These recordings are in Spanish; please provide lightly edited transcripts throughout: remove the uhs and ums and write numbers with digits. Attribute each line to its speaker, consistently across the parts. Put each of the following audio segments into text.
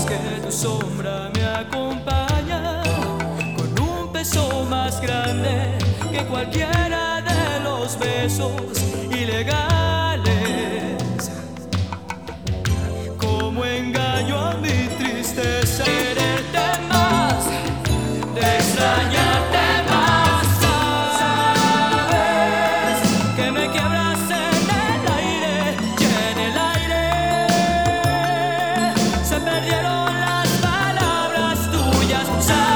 Speaker 1: que tu sombra me acompaña con un peso más grande que cualquiera de los besos ilegales. Como engaño a mi tristeza, quererte más, de extrañarte más. Sabes que me quiebras en el aire y en el aire se perdieron las palabras tuyas.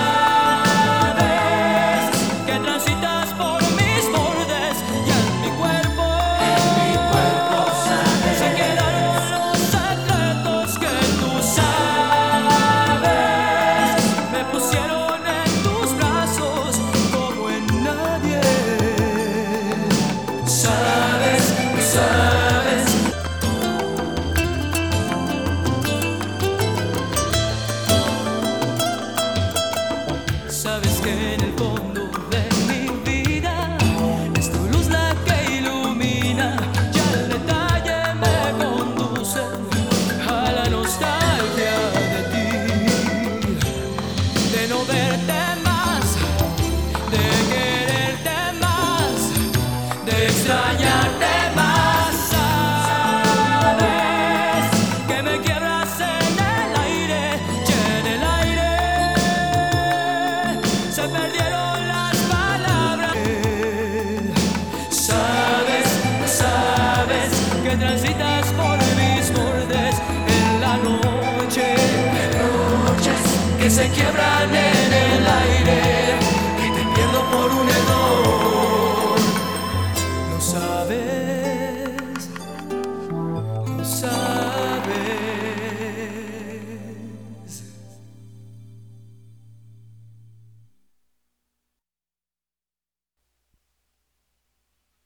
Speaker 1: Sabes que transitas por mis bordes y en mi cuerpo sabes, se quedaron los secretos que tú sabes. Me pusieron en tus brazos como en nadie. Sabes, sabes. Sabes que en el fondo de mi vida es tu luz la que ilumina y al detalle me conduce a la nostalgia de ti, de no verte más, de quererte más, de extrañarte más. Sabes que me quiebras en el aire y en el aire se perdieron las palabras. Sabes, sabes que transitas por mis bordes en la noche, noches que se quiebran en el aire, que te pierdo por un error. Lo sabes.